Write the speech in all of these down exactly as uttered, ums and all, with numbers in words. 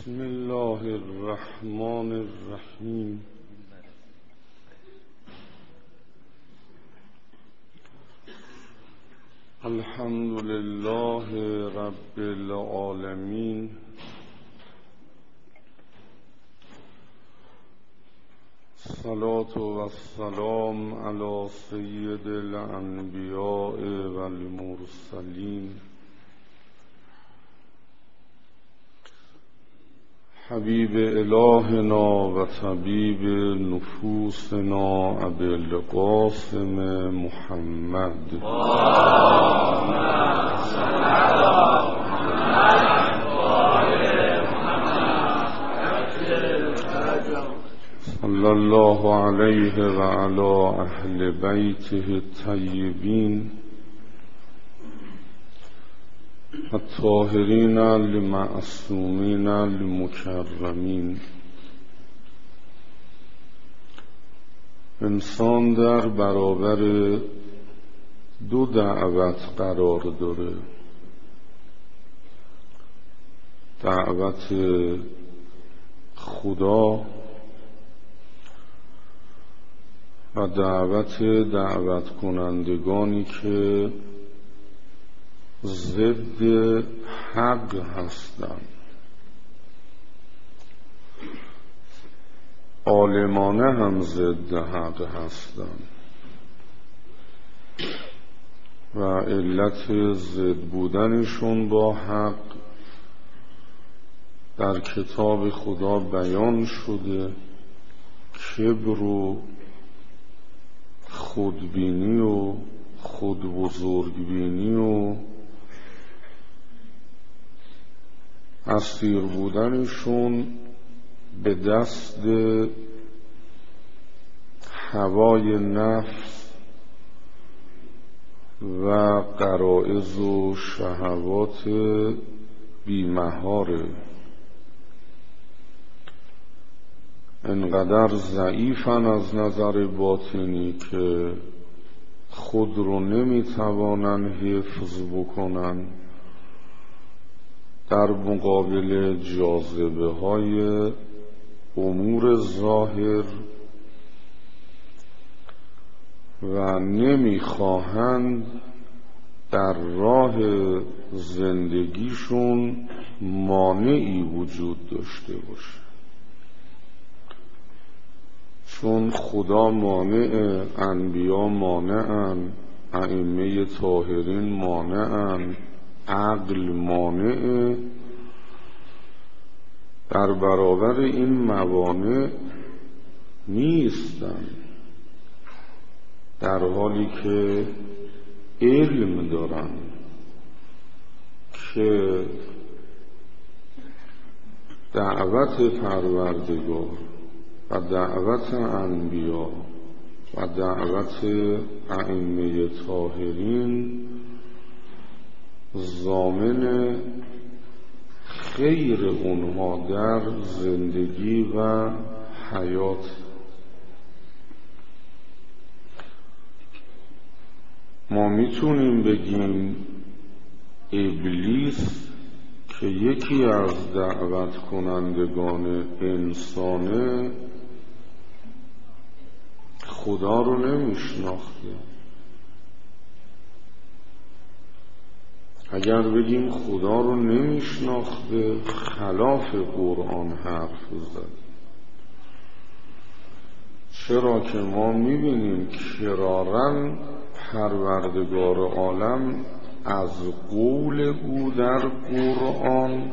بسم الله الرحمن الرحیم. الحمد لله رب العالمین. الصلاة والسلام علی سید الانبیاء والمرسلین حبیب الهنا و طبیب نفوسنا ابی القاسم محمد. صلی الله علیه و علی اهل بیته الطیبین الطاهرین المعصومین المکرمین. انسان در برابر دو دعوت قرار داره: دعوت خدا و دعوت دعوت کنندگانی که ضد حق هستند. عالمانه هم ضد حق هستند و علت ضد بودنشون با حق در کتاب خدا بیان شده: کبر و خودبینی و خود بزرگبینی و اسیر بودنشون به دست هوای نفس و غرایز و شهوات بیمهاره. انقدر ضعیفن از نظر باطنی که خود رو نمیتوانن حفظ بکنن در مقابل جاذبه های امور ظاهر و نمیخواهند در راه زندگیشون مانعی وجود داشته باشه، چون خدا مانع، انبیا مانعن، ائمه طاهرین مانعن، عقل مانع. در برابر این موانع نیستن، در حالی که علم دارن که دعوت پروردگار و دعوت انبیا و دعوت ائمه طاهرین ضامن خیر اونها در زندگی و حیات. ما میتونیم بگیم ابلیس که یکی از دعوت کنندگان انسانه خدا رو نمیشناخته. اگر بگیم خدا رو نمیشناخته خلاف قرآن حرف زد، چرا که ما میبینیم کراراً پروردگار عالم از قول او در قرآن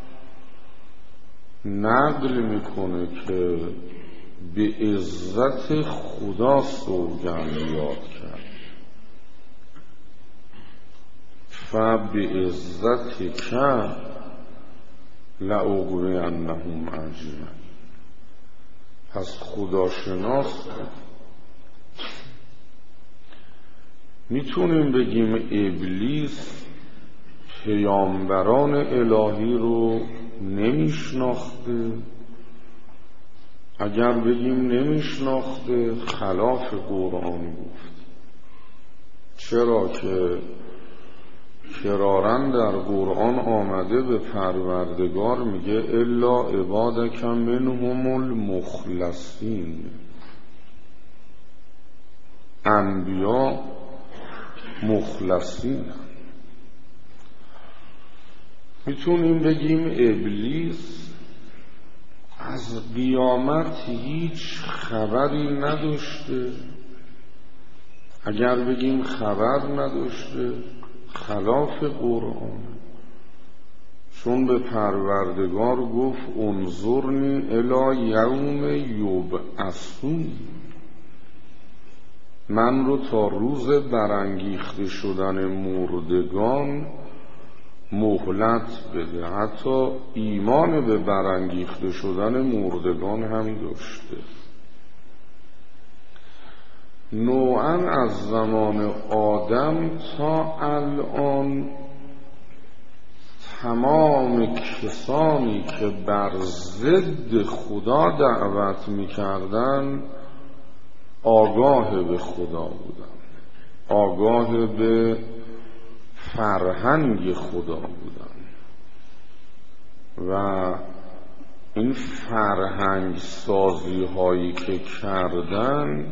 نقل میکنه که به عزت خدا سوگند یاد کرد: فبعزتک لأغوینهم اجمعین. پس خداشناس میتونیم بگیم ابلیس پیامبران الهی رو نمیشناخته. اگر بگیم نمیشناخته خلاف قرآن گفت، چرا که کرارن در قرآن آمده به پروردگار میگه الا عبادک منهم المخلصین. انبیا مخلصین. میتونیم بگیم ابلیس از قیامت هیچ خبری نداشته. اگر بگیم خبر نداشته خلاف قرآن، چون به پروردگار گفت انظرنی الی یوم یبعثون، من رو تا روز برانگیخته شدن مردگان مهلت بده. حتی ایمان به برانگیخته شدن مردگان هم داشته. نوعاً از زمان آدم تا الان تمام کسانی که بر ضد خدا دعوت می‌کردند آگاه به خدا بودند، آگاه به فرهنگ خدا بودند و این فرهنگ سازی هایی که کردن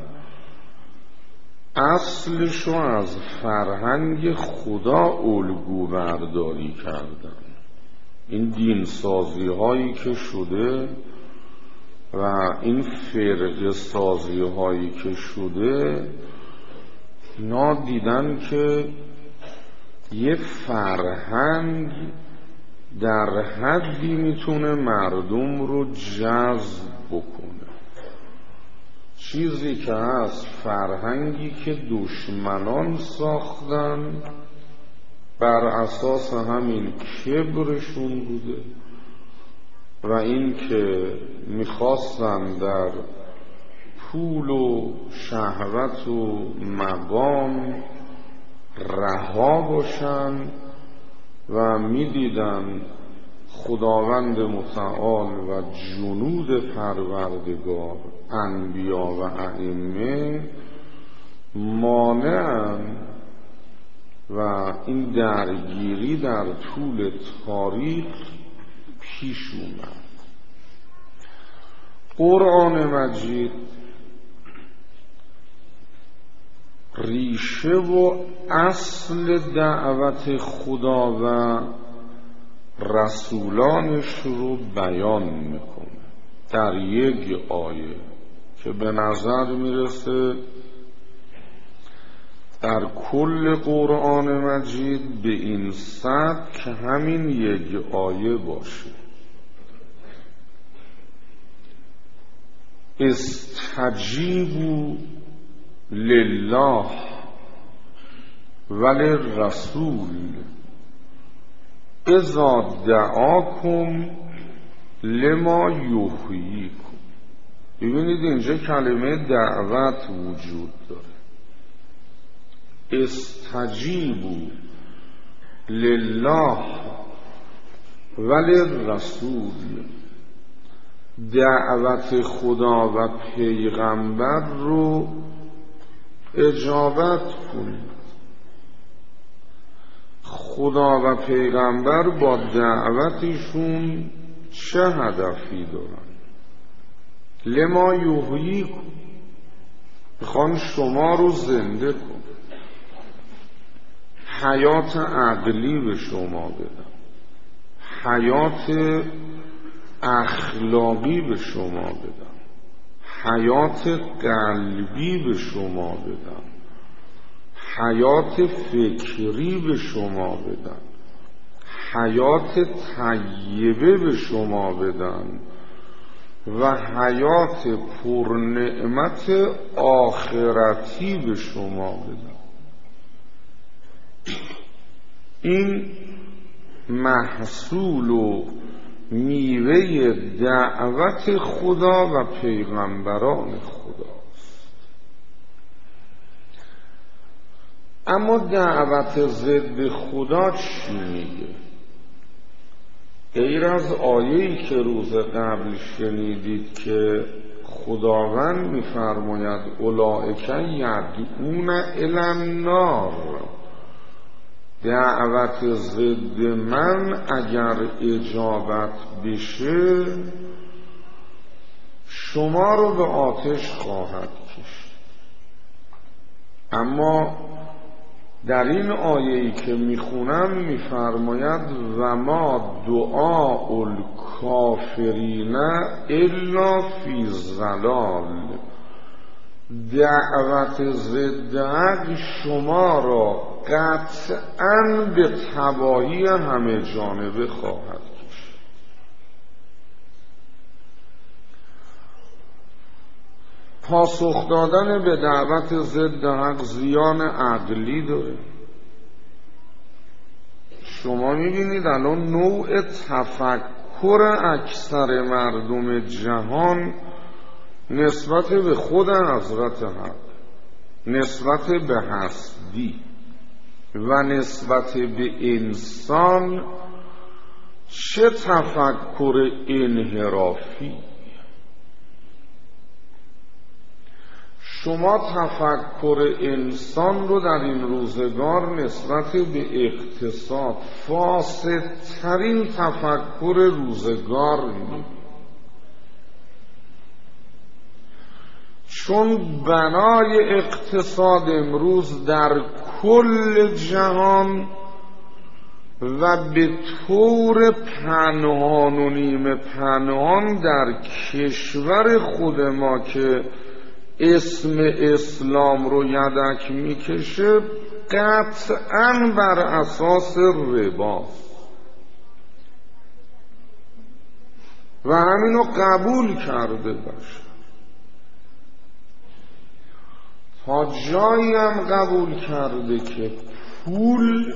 اصلشو از فرهنگ خدا الگو برداری کردن. این دین سازی هایی که شده و این فرقه سازی هایی که شده، اینا دیدن که یه فرهنگ در حدی میتونه مردم رو جذب بکنه. چیزی که از فرهنگی که دشمنان ساختن بر اساس همین کبرشون بوده و این که میخواستن در پول و شهوت و مقام رها باشن و میدیدن خداوند متعال و جنود پروردگار، انبیا و ائمه مانعن و این درگیری در طول تاریخ پیش اومد. قرآن مجید ریشه و اصل دعوت خدا و رسولانش رو بیان میکنه در یک آیه که به نظر میرسه در کل قرآن مجید به این سبک همین یک آیه باشه. استجیبوا لله وللرسول اذا دعاکم لما یحییکم. ببینید اینجا کلمه دعوت وجود داره. استجیبوا لله وللرسول، دعوت خدا و پیغمبر رو اجابت کنید. خدا و پیغمبر با دعوتشون چه هدفی دارن؟ لما یحییکم، میخوان شما رو زنده کن، حیات عقلی به شما بدن، حیات اخلاقی به شما بدن، حیات قلبی به شما بدن، حیات فکری به شما بدن، حیات طیبه به شما بدن و حیات پرنعمت آخرتی به شما بدن. این محصول و میوه دعوت خدا و پیغمبران خداست. اما دعوت ضد خدا چی میگه؟ غیر از آیه‌ای که روز قبل شنیدید که خداوند می‌فرماید اولئک یدعون الی النار، دعوت ضد من اگر اجابت بشه شما رو به آتش خواهد کشید. اما در این آیه‌ای که میخونم میفرماید و ما دعاء الکافرین الا فی ضلال، دعوت ضد حق شما را قطعاً به تباهی همه جانبه خواهد کشید. پاسخ دادن به دعوت ضد حق زیان عقلی داره. شما میبینید الان نوع تفکر اکثر مردم جهان نسبت به خود حضرت حق، نسبت به هستی و نسبت به انسان چه تفکر انحرافی. شما تفکر انسان رو در این روزگار نسبت به اقتصاد فاسدترین تفکر روزگار می‌بینید، چون بنای اقتصاد امروز در کل جهان و به طور پنهان و نیمه پنهان در کشور خود ما که اسم اسلام رو یدک میکشه قطعاً بر اساس رباست و همینو قبول کرده باشه. تا جایی هم قبول کرده که پول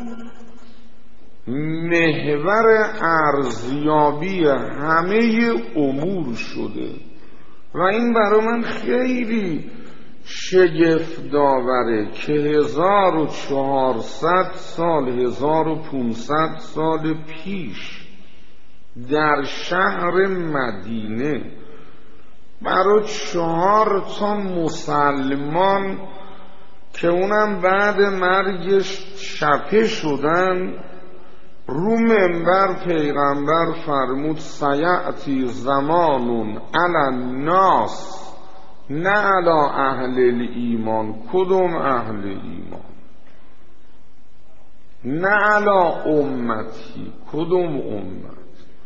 محور ارزیابی همه امور شده و این برای من خیلی شگفت داوره که هزار و چهارصد سال هزار و پونصد سال پیش در شهر مدینه برای چهار تا مسلمان که اونم بعد مرگش چپه شدن رو منبر پیغمبر فرمود سیأتی زمانون علی الناس نه علی اهل الایمان. کدوم اهل ایمان؟ نه علی امتی. کدوم امت؟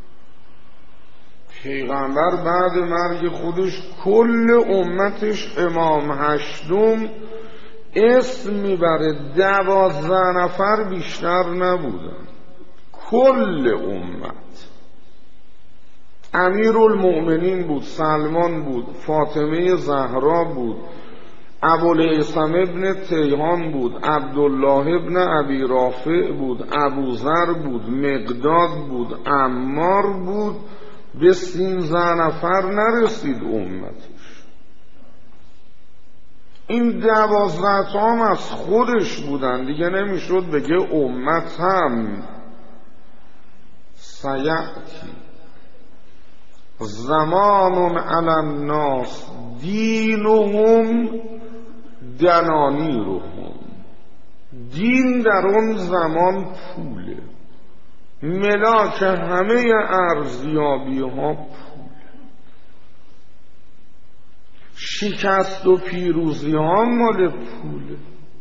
پیغمبر بعد مرگ خودش کل امتش امام هشتم اسم میبره، دوازده نفر بیشتر نبودن. کل امت امیرالمؤمنین بود، سلمان بود، فاطمه زهرا بود، ابوالهیثم ابن تیهان بود، عبدالله ابن ابی رافع بود، ابوذر بود، مقداد بود، عمار بود. به سیزده نفر نرسید امتش. این دوازده تا هم از خودش بودن، دیگه نمیشد بگه امت هم. سیأتی زمان علی الناس دینهم دنانیرهم، دین در اون زمان پوله، ملاک همه ارزیابی ها پول، شکست و پیروزی ها مال پوله.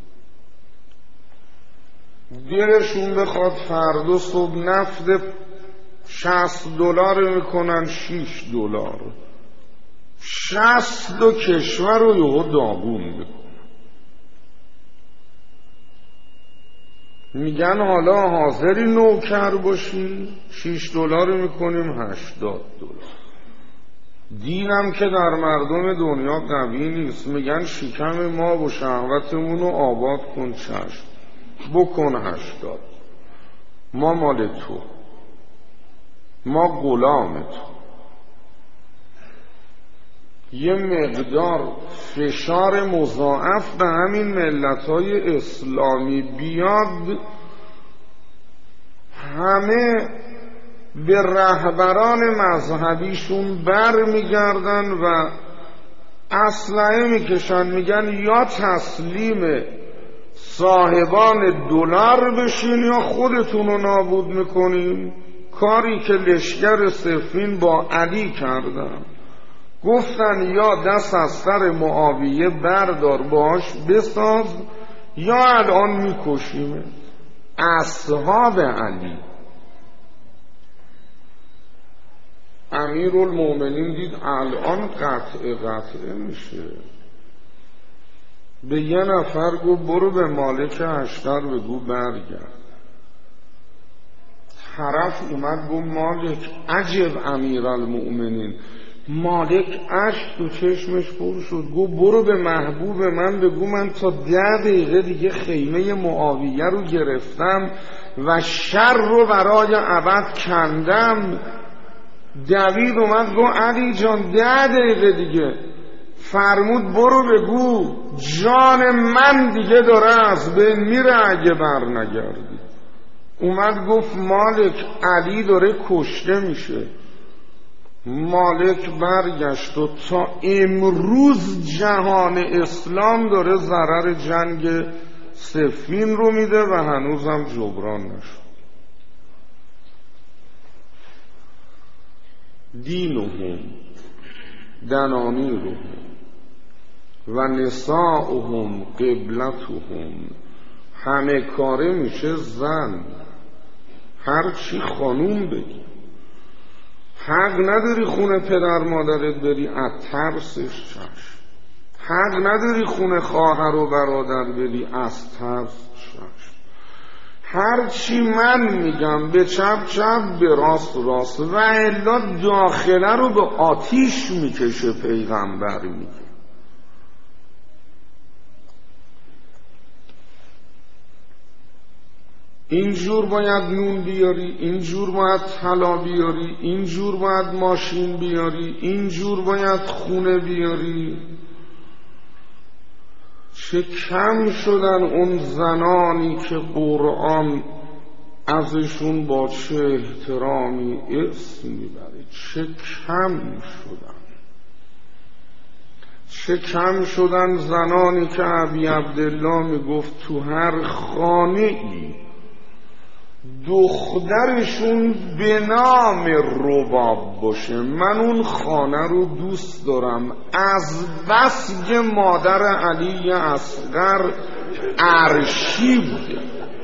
دلشون بخواد فردا صبح نفت شصت دلار میکنن شیش دلار، شصت دو کشور رو یهو داغون بکنن. میگن حالا حاضری نوکر باشی؟ شیش دلار میکنیم هشتاد دلار. دینم که در مردم دنیا قوی نیست، میگن شکم ما و شهوتمون رو آباد کن، چشم بکن هشتاد، ما مال تو، ما غلام تو. یه مقدار فشار مضاعف به همین ملت‌های اسلامی بیاد، همه به رهبران مذهبیشون بر میگردن و اسلحه میکشن، میگن یا تسلیم صاحبان دلار بشین یا خودتون رو نابود میکنیم. کاری که لشکر صفین با علی کردن، گفتن یا دست از سر معاویه بردار باش بساز یا الان میکشیم. اصحاب علی. امیرالمومنین دید الان قطع قطعه میشه، به یه نفر گفت برو به مالک اشتر بگو برگرد. طرف اومد گفت مالک عجب امیرالمومنین. مالک اشک تو چشمش پر شد، گفت برو به محبوب من بگو من تا ده دقیقه دیگه خیمه معاویه رو گرفتم و شر رو برای ابد کندم. دوید اومد گفت علی جان ده دقیقه دیگه. فرمود برو بگو جان من دیگه داره از بین میره اگه بر نگردی. اومد گفت مالک علی داره کشته میشه. مالک برگشت و تا امروز جهان اسلام داره ضرر جنگ صفین رو میده و هنوزم جبران نشد. دینهم دنانیرهم و نساؤهم قبلتهم. همه کاره میشه زن، هر چی خانوم بگی. حق نداری خونه پدر مادرت بری از ترسش چشم. حق نداری خونه خواهر و برادر بری از ترس چشم. هر چی من میگم به چپ چپ به راست راست و الا داخله رو به آتیش میکشه. پیغمبر میگه اینجور باید نون بیاری، اینجور باید طلا بیاری، اینجور باید ماشین بیاری، اینجور باید خونه بیاری. چه کم شدن اون زنانی که قرآن ازشون با چه احترامی اسم میبره. چه کم شدن. چه کم شدن زنانی که ابی عبدالله میگفت تو هر خانه ای دخترشون به نام رباب باشه. من اون خانه رو دوست دارم. از بس که مادر علی اصغر عرشی بوده،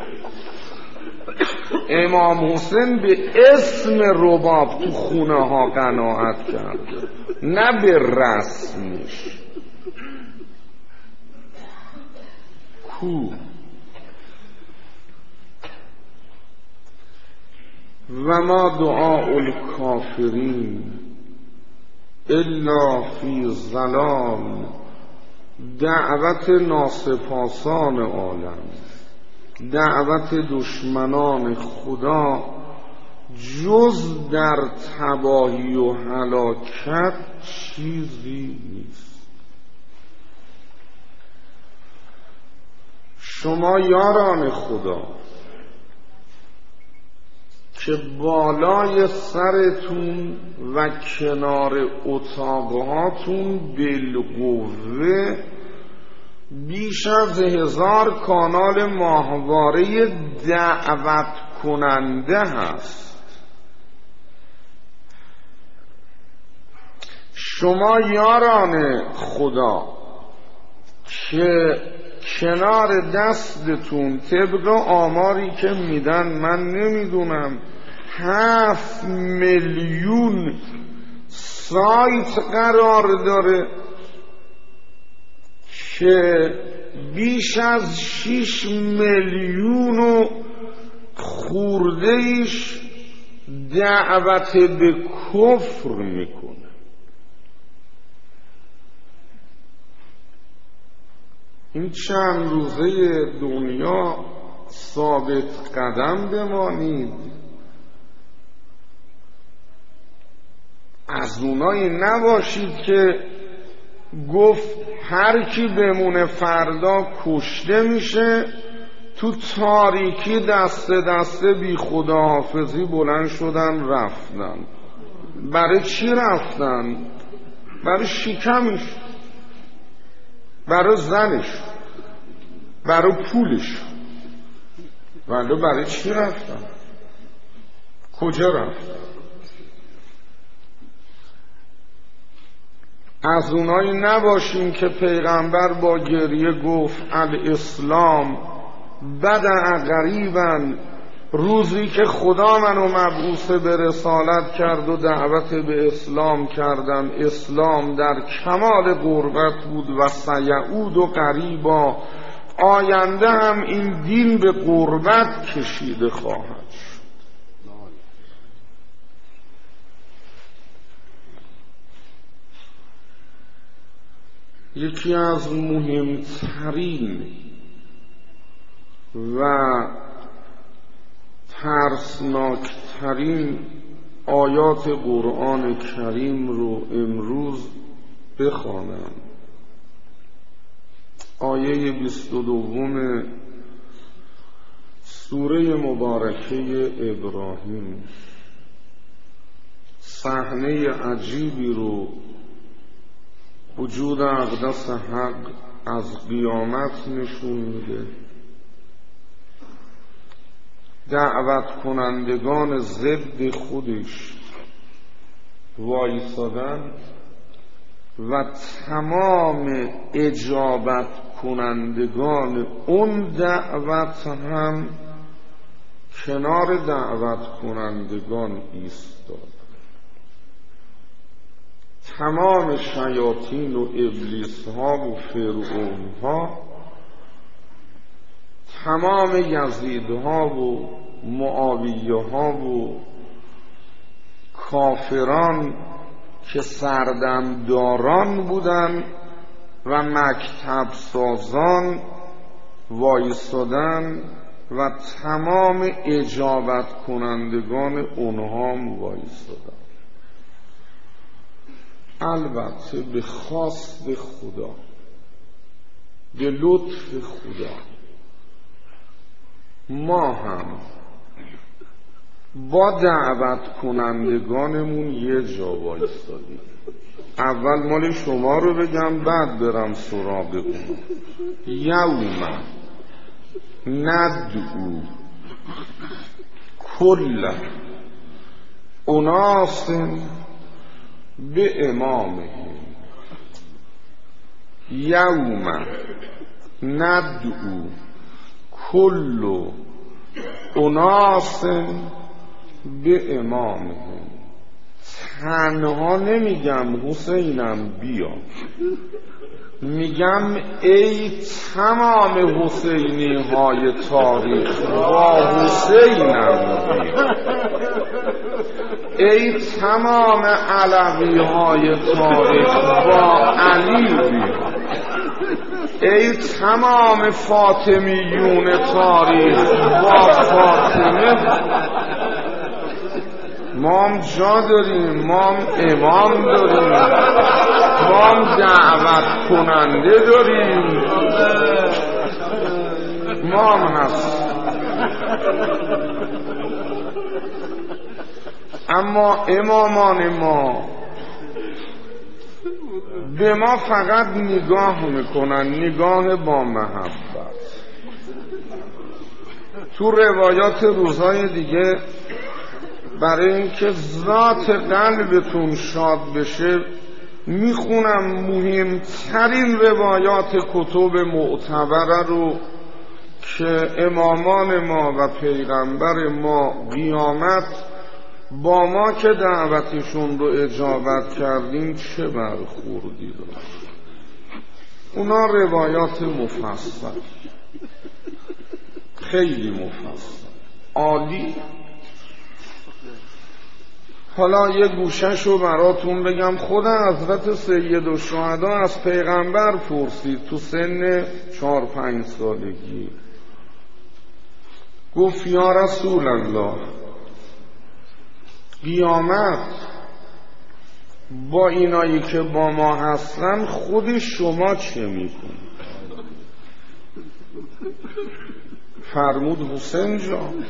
امام حسین به اسم رباب تو خونه ها قناعت کرده، نه به رسمش. کو و ما دعاء الکافرین الا فی ضلال. دعوت ناسپاسان عالم، دعوت دشمنان خدا جز در تباهی و هلاکت چیزی نیست. شما یاران خدا که بالای سرتون و کنار اتاقهاتون بالقوه بیش از هزار کانال ماهواره دعوت کننده هست. شما یاران خدا که کنار دستتون طبق آماری که میدن من نمیدونم هفت میلیون سایت قرار داره که بیش از شیش میلیون و خورده ایش دعوت به کفر میکنه. این چند روزه دنیا ثابت قدم بمانید، از اونایی نباشید که گفت هر کی بمونه فردا کشته میشه. تو تاریکی دست دسته بی خداحافظی بلند شدن رفتن. برای چی رفتن؟ برای شکمش، برای زنش. برای پولش، ولی برای چی رفتن؟ کجا رفتن؟ از اونایی نباشیم که پیغمبر با گریه گفت الاسلام بدع غریبا، روزی که خدا منو مبعوث به رسالت کرد و دعوت به اسلام کردم، اسلام در کمال غربت بود و سیعود و غریبا، آینده هم این دین به غربت کشیده خواهد شد. یکی از مهمترین و ترسناکترین آیات قرآن کریم رو امروز بخوانم. آیه بیست و دوم سوره مبارکه ابراهیم صحنه عجیبی رو وجود اقدس حق از قیامت نشون میده. دعوت کنندگان ضد خودش وایسادن و تمام اجابت کنندگان اون دعوت هم کنار دعوت کنندگان ایستاد. تمام شیاطین و ابلیس ها و فرعون ها، تمام یزید ها و معاویه ها و کافران که سردمداران بودن و مکتب سازان وایستادن و تمام اجابت کنندگان اونها هم وایستادن. البته به خواست خدا، به لطف خدا، ما هم با دعوت کنندگانمون یه جا وایستادیم. اول مال شما رو بگم بعد برم سراغ اون. یوم ندعو کل اناس به امامهم. یوم ندعو کل اناس به امامهم. تنها نمیگم حسینم بیا، میگم ای تمام حسینی های تاریخ با حسینم بیا، ای تمام علوی های تاریخ با علی بیا، ای تمام فاطمیون تاریخ با فاطمه. ما هم جا داریم، ما هم امام داریم، ما هم دعوت کننده داریم، ما هم هست. اما امامان ما به ما فقط نگاه میکنن، نگاه با محبت. تو روایات روزهای دیگه برای اینکه ذات قلبتون شاد بشه میخونم مهمترین روایات کتب معتبره رو که امامان ما و پیغمبر ما قیامت با ما که دعوتشون رو اجابت کردیم چه برخوردی داشت. اونا روایات مفصل، خیلی مفصل، عالی. حالا یه گوشش رو براتون بگم. خود حضرت سید الشهدا از پیغمبر پرسید تو سن چار پنج سالگی، گفت یا رسول الله قیامت با اینایی که با ما هستن خود شما چه میکنی؟ فرمود حسین جان،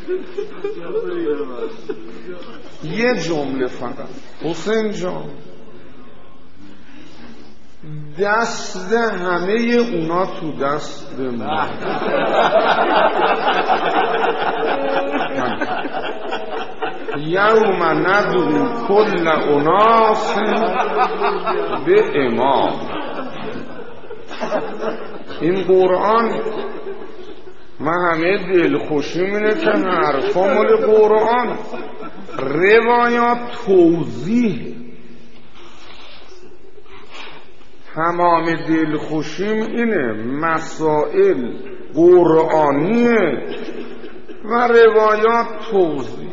یه جمله فقط، حسین جان دست همه اونا تو دست من. یوم ندعو کل اناس به امام. این قرآن من همه دلخوشی اینه که حرفا مال قرآن، روایات توضیح. تمام دلخوشیم اینه مسائل قرآنیه و روایات توضیح.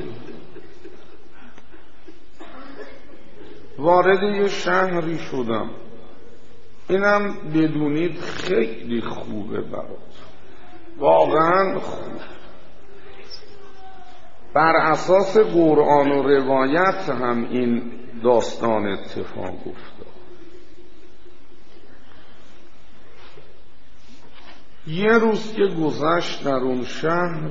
وارد یه شهری شدم، اینم بدونید خیلی خوبه برات، واقعا خوب. بر اساس قرآن و روایت هم این داستان اتفاق افتاد. یه روز که گذشت در اون شهر،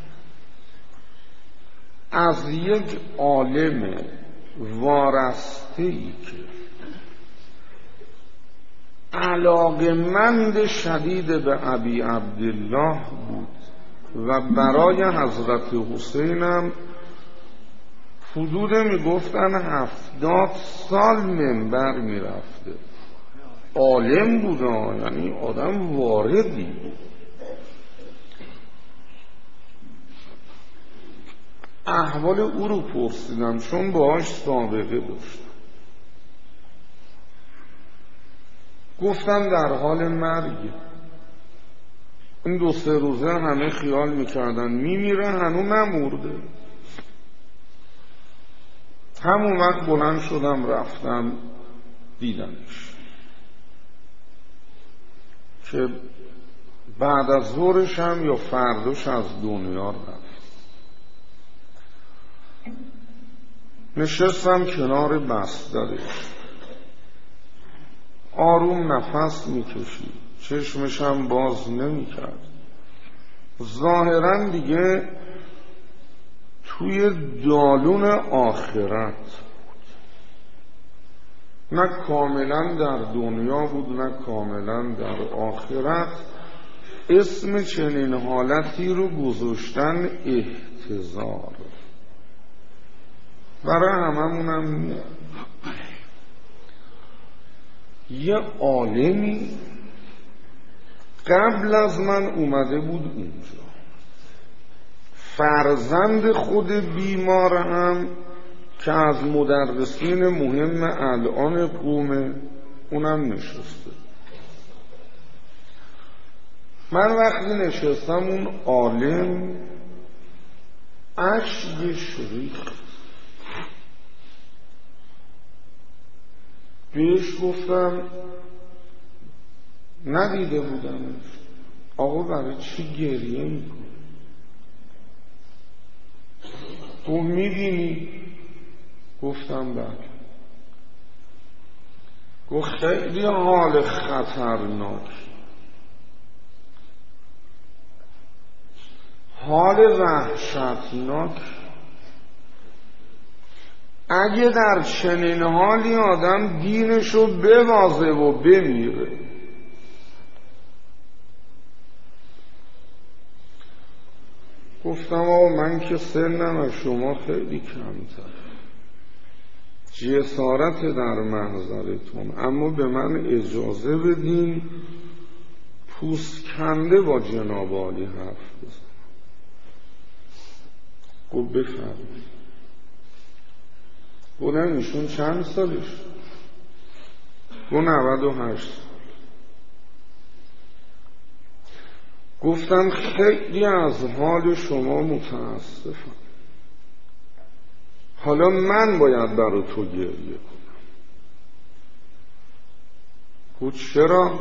از یک عالم وارسته‌ای که علاقه‌مند شدید به ابی عبدالله بود و برای حضرت حسینم حدود میگفتن هفتاد سال منبر میرفته. عالم بود، یعنی آدم واردی بود. احوال او رو پرسیدم چون باهاش سابقه داشتم. گفتم در حال مرگ. این دو سه روزه همه خیال میکردن میمیره، هنوز نمورده. همون وقت بلند شدم رفتم دیدمش که بعد از ظهرش هم یا فرداش از دنیا رفت. نشستم کنار بسترش، آروم نفس میکشید، چشمشم باز نمیکرد. ظاهرا دیگه توی دالون آخرت بود، نه کاملا در دنیا بود نه کاملا در آخرت. اسم چنین حالتی رو گذاشتن احتضار. برای هممونم میاد یه عالمی قبل از من اومده بود اونجا، فرزند خود بیمار هم که از مدرسین مهم الان قومه، اونم نشسته. من وقتی نشستم اون عالم اشکش ریخت. بهش گفتم ندیده بودمش. آقا برای چی گریه میکنی؟ تو میبینی؟ گفتم بله. گفت خیلی حال خطرناک، حال وحشتناک. اگه در چنین حالی آدم دینشو ببازه و بمیره. گفتم آقا من که سنم از شما خیلی کمتر، جسارت در محضرتون، اما به من اجازه بدین پوست کنده با جناب عالی حرف بزنم. گفت بفرمایید. گفتم ایشون چند سالش؟ گفت نود و هشت سال. گفتم خیلی از حال شما متاسفم، حالا من باید برای تو گریه کنم. گفت چرا؟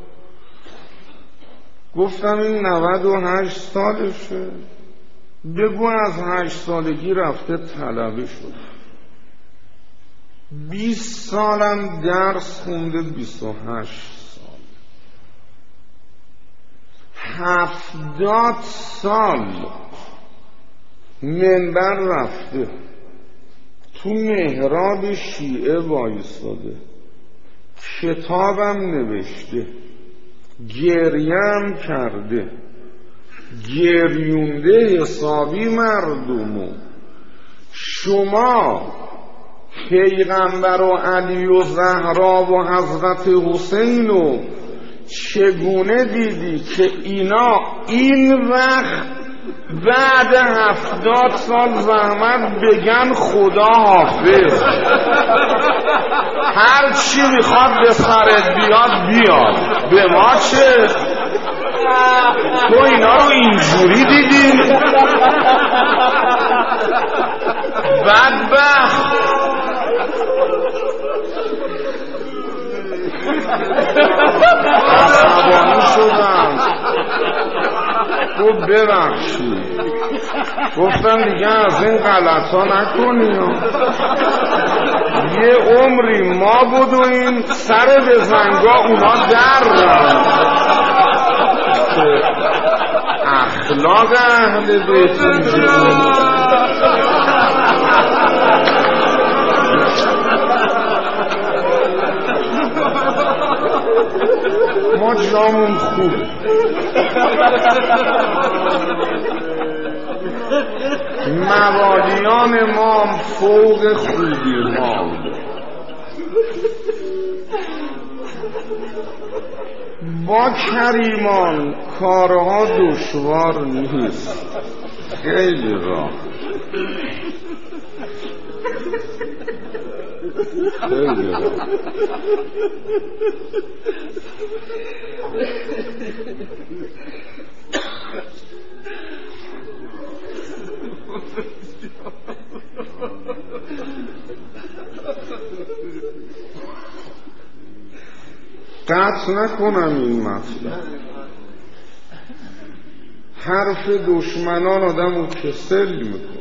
گفتم این نود و هشت سالشه. بگو از هشت سالگی رفته طلبه شد، بیست سالم درس خونده، بیست و هشت سال، هفتاد سال منبر رفته، تو محراب شیعه وایستاده، کتابم نوشته، گریم کرده، گریونده حسابی مردمو. شما پیغمبر و علی و زهرا و حضرت حسین و چگونه دیدی که اینا این وقت بعد هفتاد سال زحمت بگن خدا حافظ، هر چی میخواد به سرت بیاد بیاد، به ما چه؟ تو اینا رو اینجوری دیدی؟ بدبخت. عصبانی شدم، گفت ببخشید، گفتم دیگه از این غلط ها نکنی. یه عمری ما بودویم سر به زنگا اونا در رم. اخلاق اهل بیت اینجوری. ما جامون خوب، موالیان ما فوق خوبی ما. با کریمان کارها دشوار نیست، خیلی راه، خیلی راه. قطع نکنم این مطلب. حرف دشمنان آدم رو کسل میکن.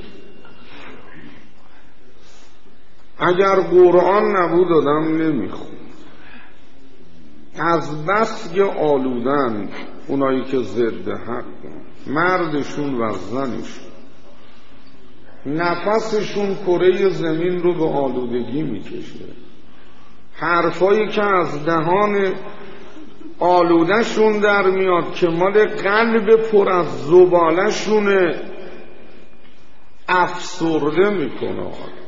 اگر قرآن نبود آدم نمیخون. از بس که آلودن اونایی که ضد حق، مردشون و زنشون، نفسشون کره زمین رو به آلودگی میکشه. حرفایی که از دهان آلودشون در میاد که مال قلب پر از زبالشونه، افسرده میکنه.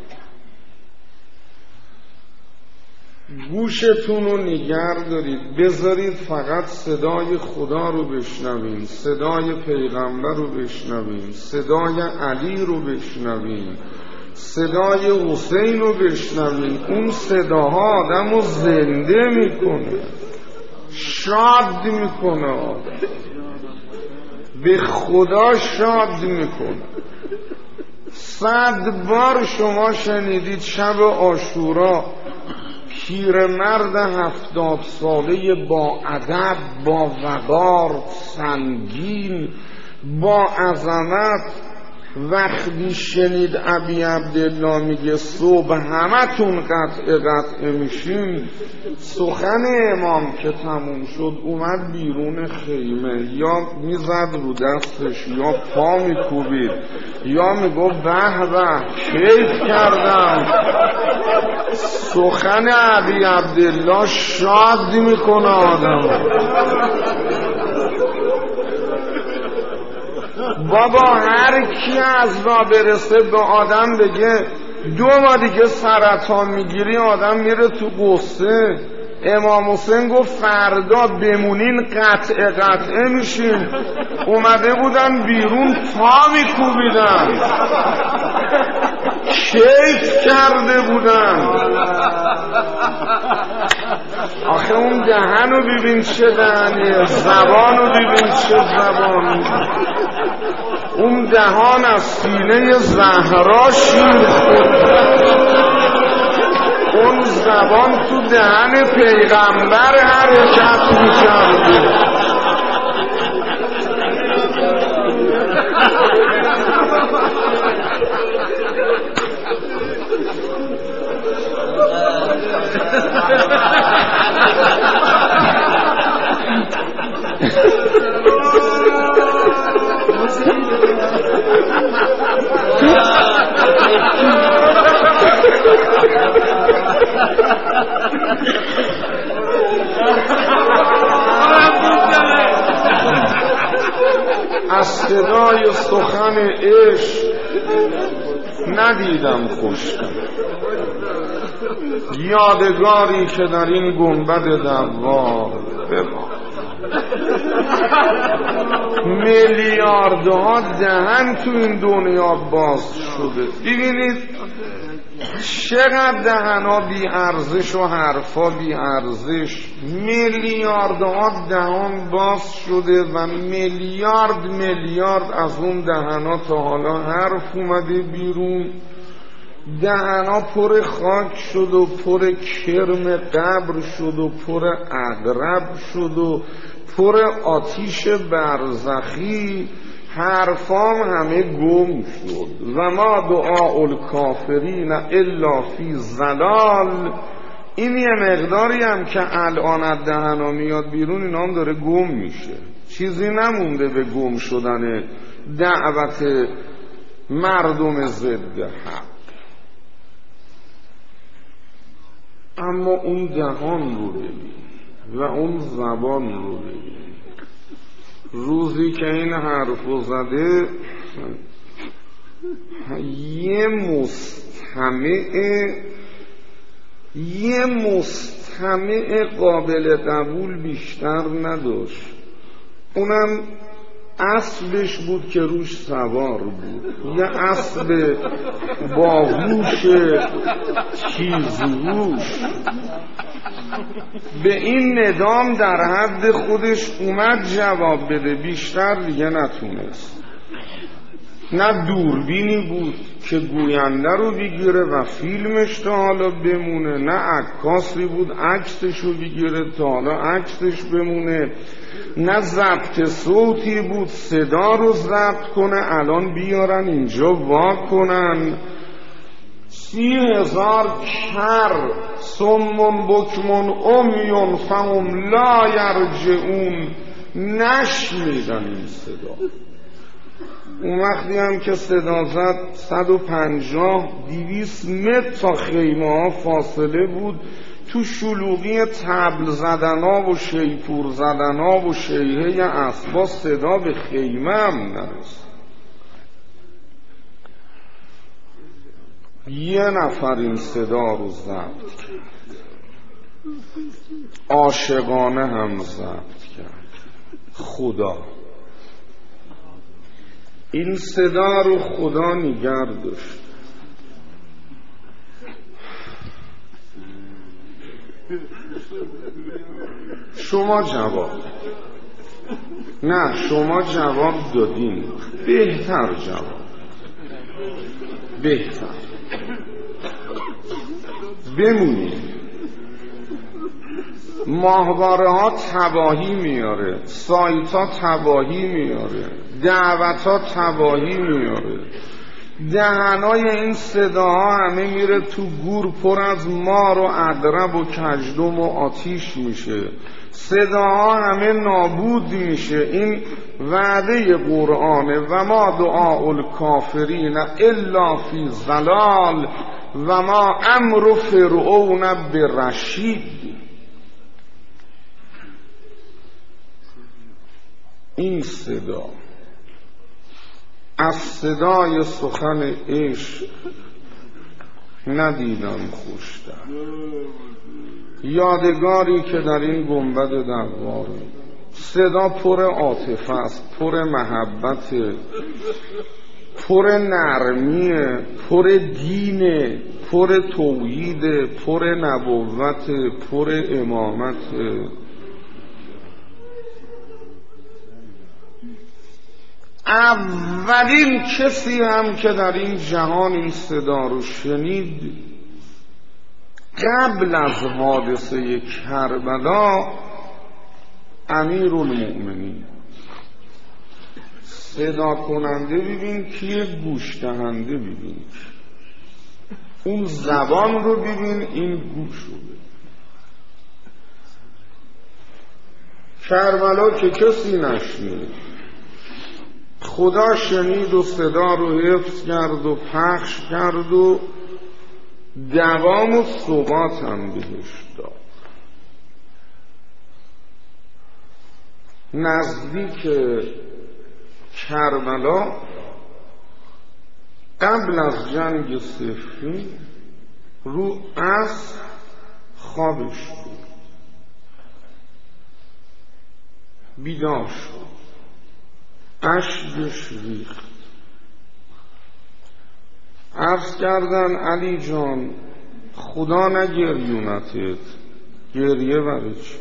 گوشتون رو نگه دارید، بذارید فقط صدای خدا رو بشنوین، صدای پیغمبر رو بشنوین، صدای علی رو بشنوین، صدای حسین رو بشنوین. اون صداها آدم رو زنده میکنه، شاد میکنه، آدم به خدا شاد میکنه. صد بار شما شنیدید شب عاشورا پیرمرد هفتاد ساله با ادب، با وقار، سنگین، با عظمت، وقتی شنید ابی عبدالله میگه صبح همتون قطع قطع میشین، سخن امام که تموم شد اومد بیرون خیمه، یا میزد رو دستش یا پا میکوبید یا میگفت به به کیف کردم. سخن ابی عبدالله شاد میکنه آدم. بابا هر کی از را برسه به آدم بگه دو ما دیگه سرطان میگیری، آدم میره تو قصه. امام حسین گفت فردا بمونین قطعه قطعه میشین. اومده بودن بیرون پا میکوبیدن، کیف کرده بودن. آخه اون دهن رو ببین چه دهنیه، زبان رو ببین چه زبانی. اون دهان از سینه زهرا شیر خورد، اون زبان تو دهن پیغمبر حرکت می‌کرد. صدای سخن عشق ندیدم خشکم. یادگاری که در این گنبد دوار بمان. میلیاردها دهن تو این دنیا باز شده. ببینید چقدر دهنها بی ارزش و حرفا بی ارزش. میلیاردها دهان باز شده و میلیارد میلیارد از اون دهنها تا حالا حرف اومده بیرون. دهنها پر خاک شد و پر کرم قبر شد و پر عقرب شد و پر آتیش برزخی. حرفام همه گم شد. و ما دعاء الکافرین الا فی ضلال. این یه مقداری هم که الان از دهنا میاد بیرون، اینا هم داره گم میشه. چیزی نمونده به گم شدن دعوت مردم ضد حق. اما اون دهان رو ببین و اون زبان رو ببین. روزی که این حرفو زده یه مستمع یه مستمع قابل قبول بیشتر نداشت. اونم اسبش بود که روش سوار بود، یه اسب باهوش تیزهوش. به این ندام در حد خودش اومد جواب بده، بیشتر دیگه نتونست. نه دوربینی بود که گوینده رو بگیره و فیلمش تا حالا بمونه، نه عکاسی بود عکسش رو بگیره تا حالا عکسش بمونه، نه ضبط صوتی بود صدا رو ضبط کنه الان بیارن اینجا وا کنن. سی هزار کر سمون بکمون امیون فهم لا یرجعون نشنیدن این صدا. اون وقتی هم که صدا زد صد و پنجاه دویست متر تا خیمه ها فاصله بود. تو شلوغی طبل زدن ها و شیپور زدن ها و شیهه اسبا صدا به خیمه هم نرسید. یه نفر این صدا رو ضبط کرد، عاشقانه هم ضبط کرد. خدا این صدا رو خدا نگه داشت. شما جواب نه شما جواب دادین، بهتر جواب بهتر بمونید. ماهواره ها تباهی میاره، سایت ها تباهی میاره، دعوت ها تباهی میاره. دهنای این صداها همه میره تو گور، پر از مار و عقرب و کژدم و آتیش میشه. صداها همه نابود میشه. این وعده قرآنه و ما دعاء الکافرین الا فی ضلال و ما امر فرعون برشید. این صدا از صدای سخن عشق ندیدم خوشتر. یادگاری که در این گنبد دواره. صدا پر عاطفه است، پر محبت، پر نرمیه، پر دینه، پر توحید، پر نبوت، پر امامت. اولین کسی هم که در این جهان این صدا رو شنید قبل از حادثه کربلا امیرالمؤمنین. صدا کننده ببین که گوش دهنده ببین، اون زبان رو ببین، این گوش رو ببین. کربلا که کسی نشنید، خدا شنید و صدا رو حفظ کرد و پخش کرد و دوام و ثبات هم بهش داد. نزدیک کربلا قبل از جنگ صفین رو اسب خوابش بود، بیدار شد، اشکش ریخت. عرض کردن علی جان خدا نگریونتت، گریه برای چی؟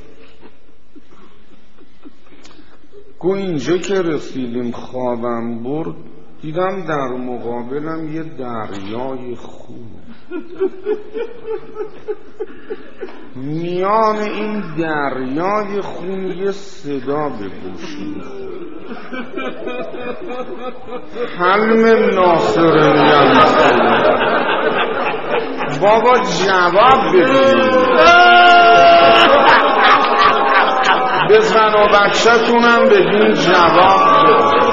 گو اینجا که رسیدیم خوابم برد، دیدم در مقابلم یه دریای خون، میان این دریای خون یه صدا به گوش می‌خورد، حلم ناصرالدین. بابا جواب بدید، به زن و بچه‌تونم بگین جواب بدید.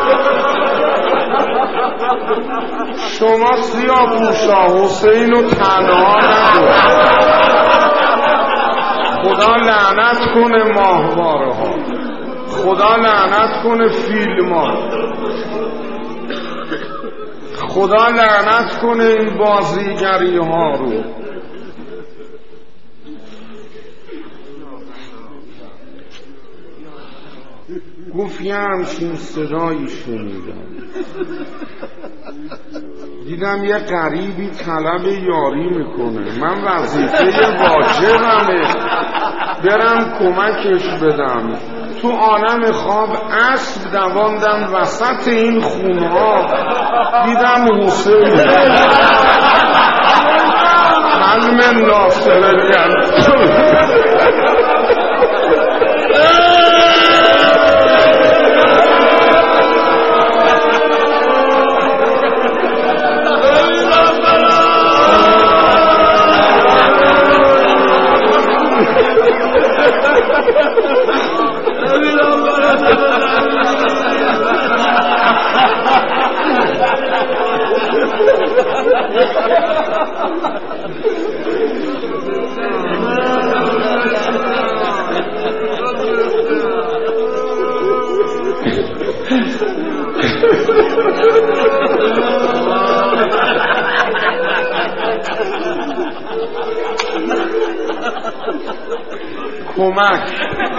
شما سیاه‌پوشا حسین و تنها ندارید. خدا لعنت کنه ماهواره ها، خدا لعنت کنه فیلم ها، خدا لعنت کنه این بازیگری ها رو. گفت یه همچین صدایی شنیدم، دیدم یه غریبی طلب یاری میکنه، من وظیفه واجبمه برم کمکش بدم. تو عالم خواب اسب دواندم وسط این خونها، دیدم حسین حلم ناصرالدین. کمک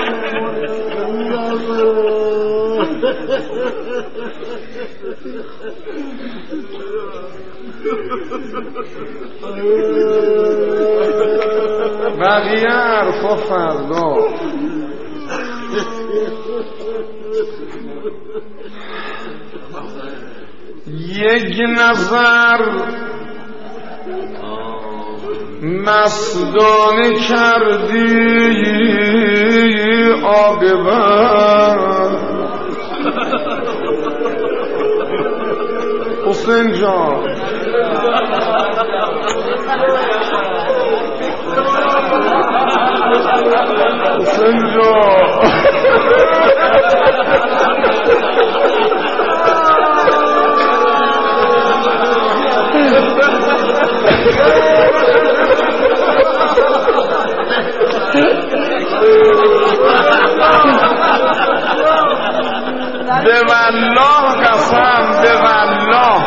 بقیه حرفا فردا. یک نظر مستانه کردی عاقبت. حسین جان حسین جان به والله قسم، به والله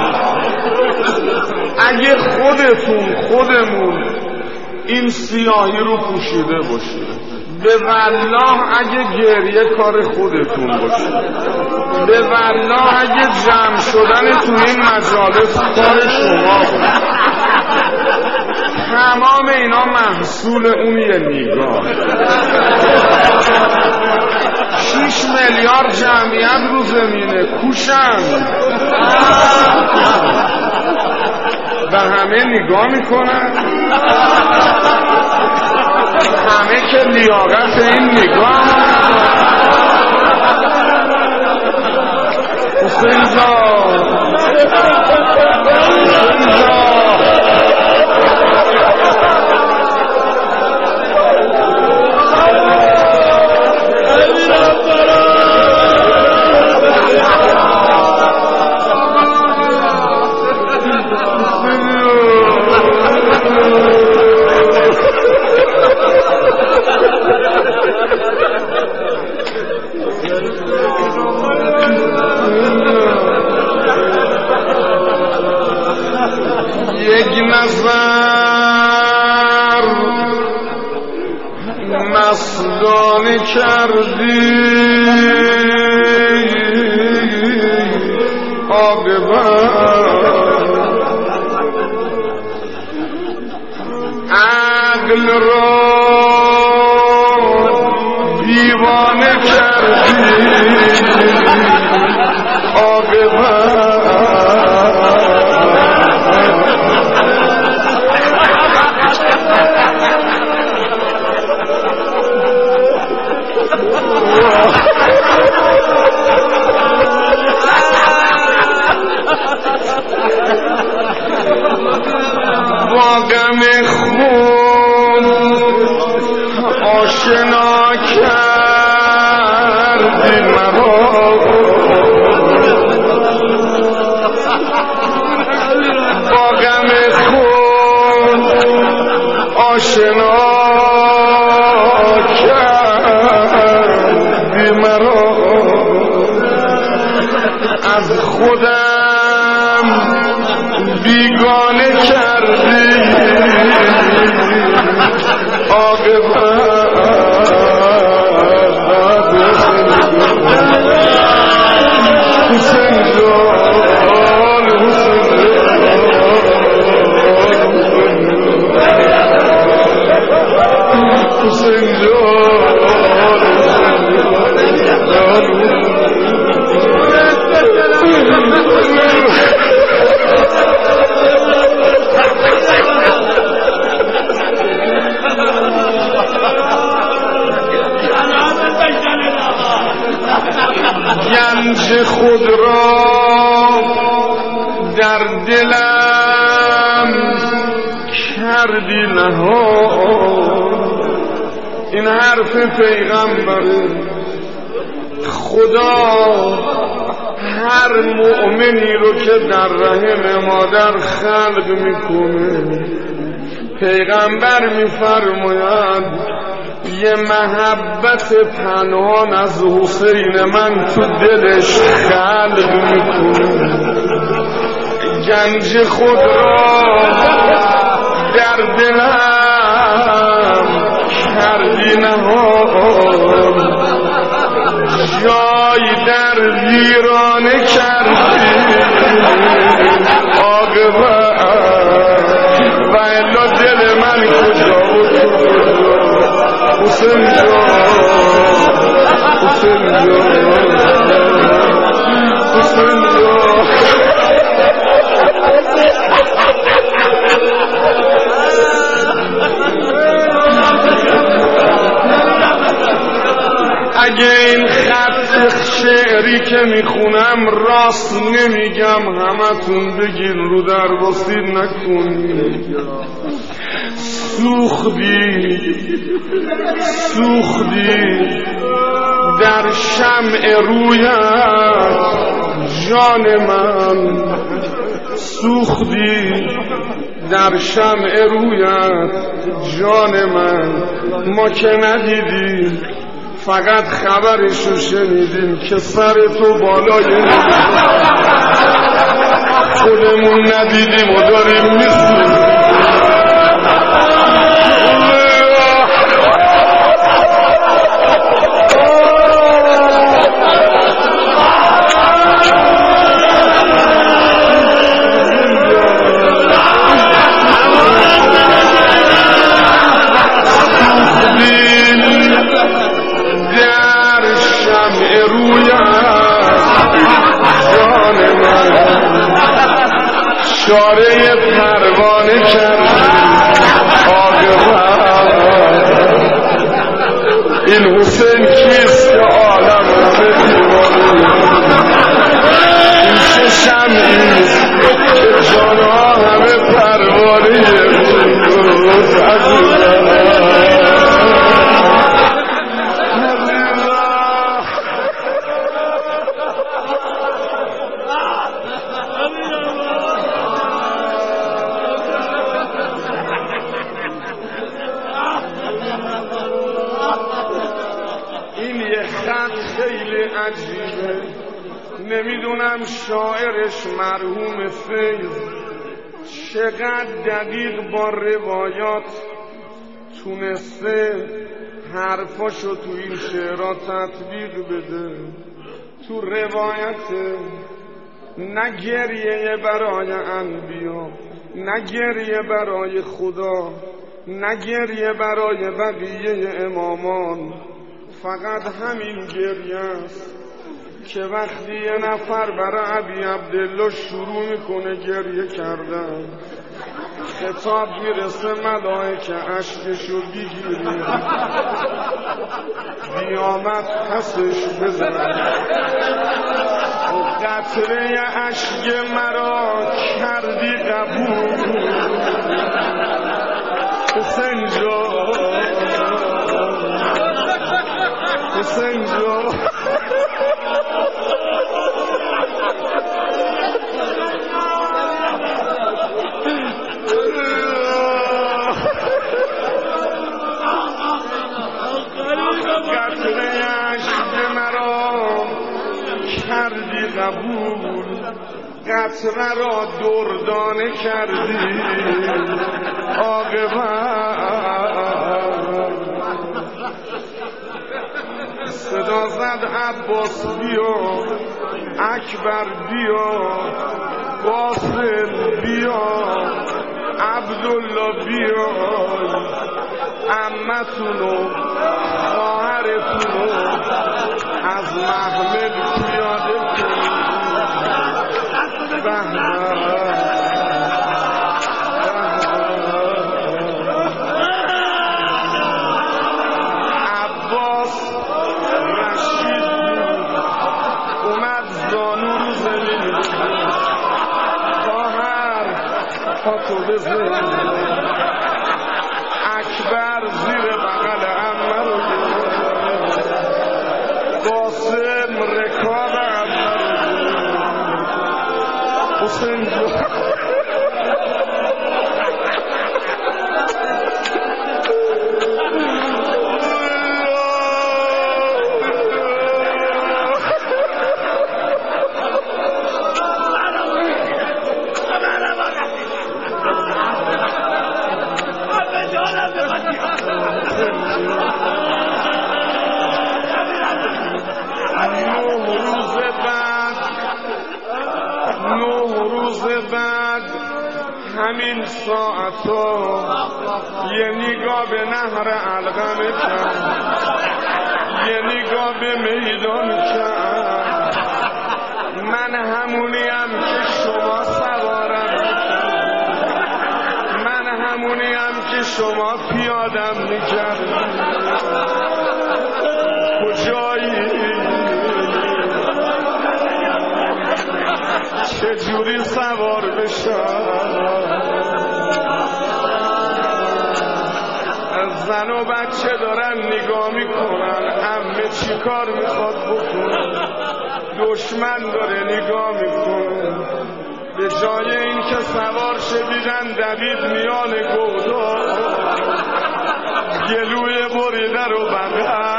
اگه خودتون خودمون این سیاهی رو پوشیده باشید، به والله اگه گریه کار خودتون باشه، به والله اگه جمع شدن تو این مجالس کار شما باشه، تمام اینا محصول اون یه نگاه. شیش میلیارد جمعیت رو زمینه کوشن و همه نگاه میکنن، همه که لیاقت این نگاه. حسین جان کردی عاقبت عقل را دیوانه کردی عاقبت با غم خون آشنا کردی مرا با غم خون آشنا کردی مرا از خودم بیگانه کردی عاقبت حسین جان حسین گنج خود را در دلم کردی نهان این حرف پیغمبر خدا هر مؤمنی رو که در رحم مادر خلق میکنه پیغمبر میفرماید یه محبت پنهان از حسین من تو دلش خلق میکنه گنج خود را در دلم کردی نهان جای در ویرانه کردی عاقبت و الا دل من کجا بود حسین جان حسین جان حسین جان اگه این خط شعری که میخونم راست نمیگم همتون بگین رو در بسید نکنید سوختی سوختی در شمع رویت جان من سوختی در شمع رویت جان من ما که ندیدیم فقط خبرشو شنیدیم که سر تو بالای خودمون ندیدیم و داریم میسیم شاره پروانه کرد عاقبت این حسین کیست که عالم همه دیوانه این چه شمعیست که جانها همه پروانه عجیبه نمیدونم شاعرش مرحوم فیض چقدر دقیق با روایات تونسته حرفاشو تو این شعرها تطبیق بده. تو روایت نه گریه برای انبیا، نه گریه برای خدا، نه گریه برای بقیه امامان، فقط همین گریه است که وقتی یه نفر برای ابی عبدالله شروع میکنه گریه کردن، خطاب میرسه ملائکه اشکشو بگیری بیامد پسش بزن. قطره اشک مرا کردی قبول حسین جان، حسین جان. قطره اشک مرا کردی قبول، قطره را دردانه کردی عاقبت. صدا زد عباس بیا، اکبر بیا، قاسم بیا، عبدالله بیا، عمتونو خواهرتونو از محمل پیاده کنید. عباس رشید اومد زانو رو زمین خواهر پاتو بزن. اکبر زیر بغل عمه رو قاسم رکاب عمه رو حسین جان. همین ساعتا یه نگاه به نهر علقمه کرد، یه نگاه به میدان کرد. من همونیم که شما سوارم میکرد، من همونیم که شما پیادم میکرد. کجایی؟ چجوری سوار بشم؟ زن و بچه دارن نگاه میکنن، عمه چی کار میخواد بکنه، دشمن داره نگاه میکنه. به جای این که سوار شه بیدن دوید میان گودا، گلوی بریده رو بغل